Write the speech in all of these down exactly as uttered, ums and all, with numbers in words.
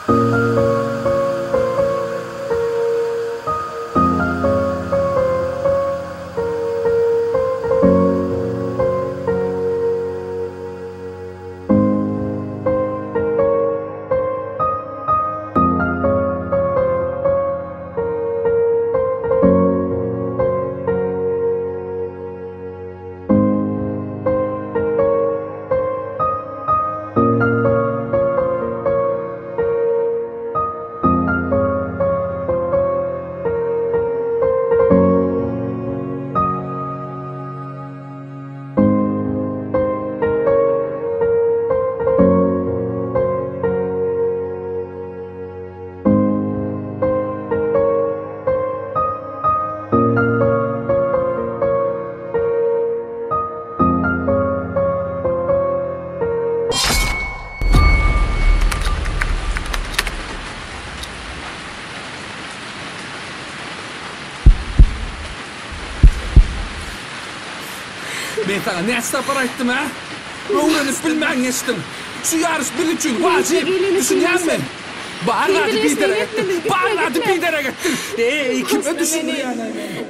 Ben sana ne sapar aytdım ha? Öğrenip bilmen geçtim. Şu yarış bil üçün vacip. Düşünýänmi? Barlady pidere gittim. Barlady pidere gittim. Ey kime düşündü yani?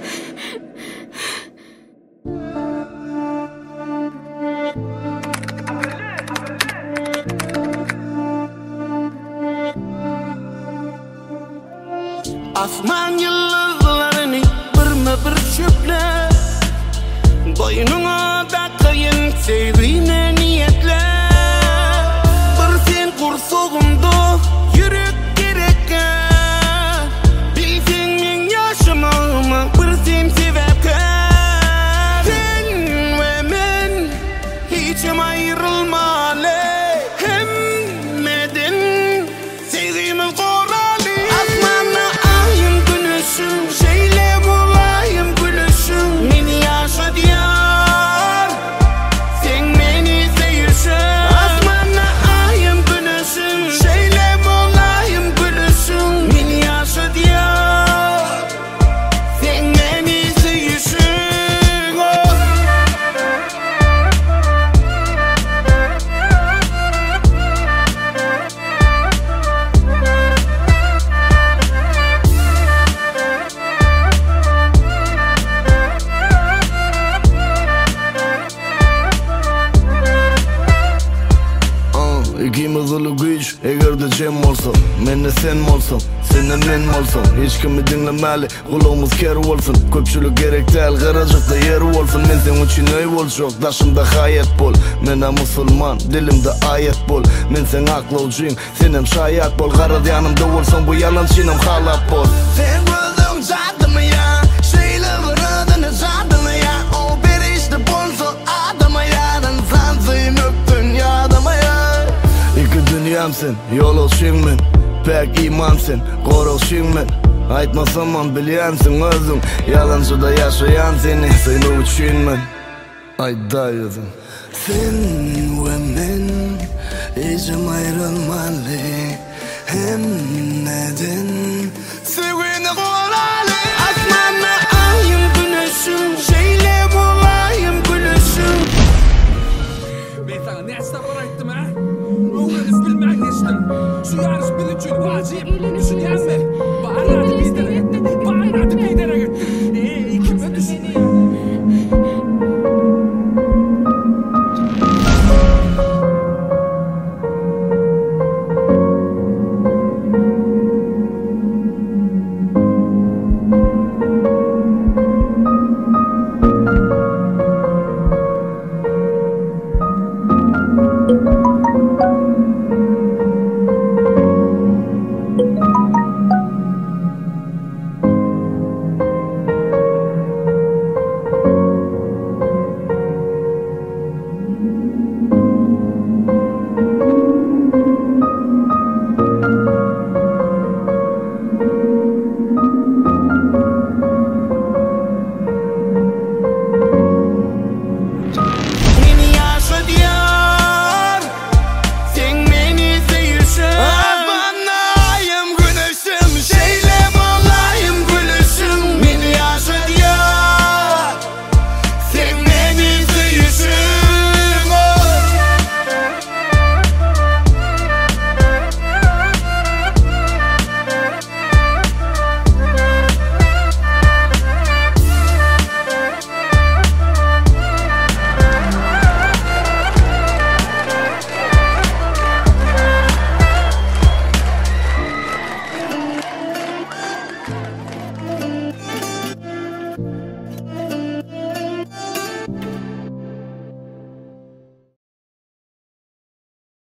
Asman yıldızlarını birme bir çöple, boynuna da kayın sevdiğine niyetle. Bir sen kursuğumda yürek gerek. Bilsen men yaşamama bir sen sebepke. Sen ve men hiçim ayrılmalı. Hemmeden sevdiğimin koralı. Asmana ayın güneşim, şeyle bulayım gülüşüm. Beni yaşa diyar, sen beni sevişim. Asmana ayın güneşim, şeyle bulayım gülüşüm. Beni yaşa diyar, sen beni sevişim. İkimiz ulu güç, eğer de cem olsa, men de sen olsam, sen de men olsam. Hiç kimi dinlemeli, kulağımız keri olsun. Köpçülük gerek değil, garajıkta yeri olsun. Men sen için öy olacak, daşımda hayat bol. Men de musulman, dilimde ayet bol. Men sen aklı ucuyum, senem şayat bol. Garad yanımda olsan, bu yalan çinem halat bol. Sen gözüm zadı mı ya, şeyle vırıdını zadı mı ya. O bir işte bolsa adamı yarın sansın öptün yadımı ya. İki dünyam sen, yol olşun men. Pek iman sen, kor olşun men. Aytmasamam bilýänsiň özüň, yalancıda yaşayan seni, seni üçün men. Aýdaýydym. Sen we men hiçim ayrılmaly. Hemmeden sevgini koraly. Asmana ayın güneşim, şeyle bulayım gülüşüm. Ben sana ne sapar aytdım ha? Öğrenip bilmen geçtim. Şu yarış bil üçün